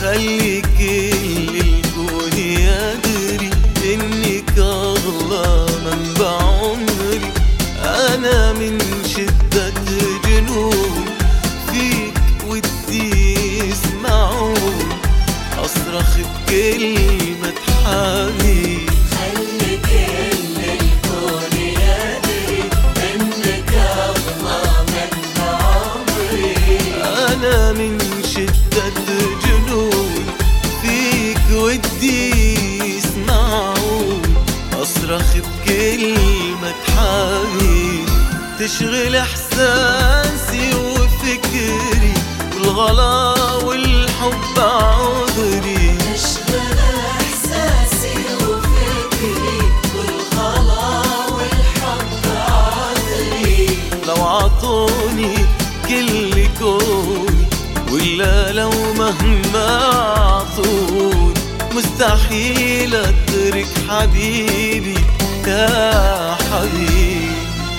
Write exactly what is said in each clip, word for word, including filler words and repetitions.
خلي كل الكون يدري إنك أغلى منبع عمري. أنا من شدة جنون فيك ودي يسمعون، أصرخ بكلمة حبيب. خلي كل الكون يدري إنك أغلى منبع عمري. أنا من شدة جنون فيك ودي يسمعون، أصرخ بكلمة حبيب. تشغل إحساسي وفكري والغلا والحب عذري. تشغل إحساسي وفكري والغلا والحب عذري. لو عطوني كل كوني ولا لو مهما عطوني، مستحيل أترك حبيبي يا حبيبي.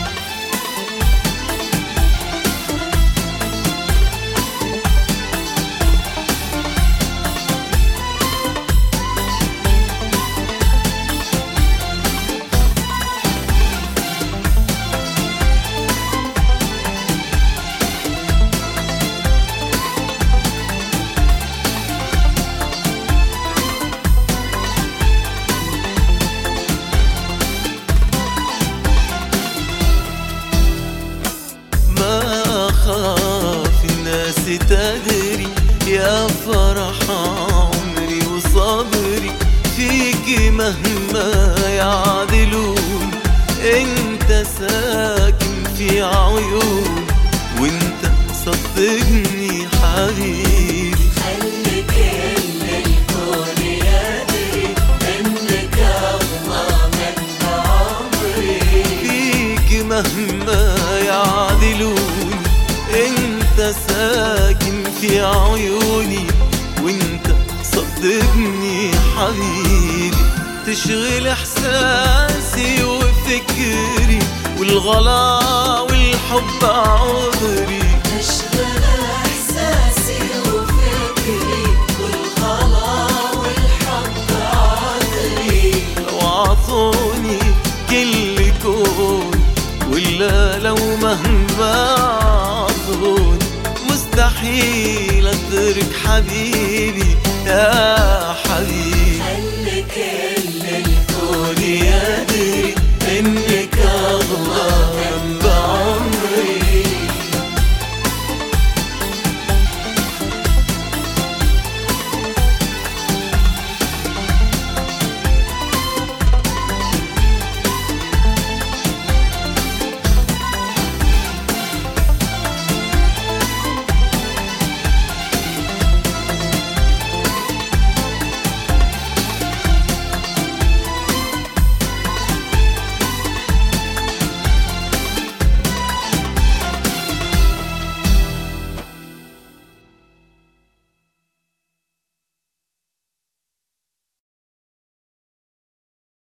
خاف الناس تدري يا فرح عمري وصبري فيك مهما يعدلون. انت ساكن في عيون وانت صدقني حبيبي. خلي كل الكون يدري انك اغلى منبع عمري. فيك مهما يعدلون، انت ساكن في عيوني وانت صدقني حبيبي. تشغل احساسي وفكري والغلا والحب عذري. تشغل احساسي وفكري والغلا والحب عذري. لو عطوني كل كون ولا لو مهما عطوني، مستحيل أترك حبيبي يا حبيبي. خلي كل الكون يدري إني